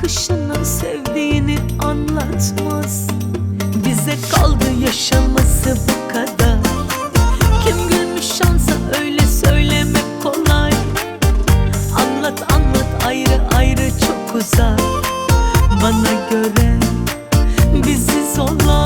bakışına sevdiğini anlatmaz. Bize kaldı yaşaması bu kadar. Kim gülmüş şansa öyle söylemek kolay. Anlat anlat ayrı ayrı çok uzak. Bana göre biziz olan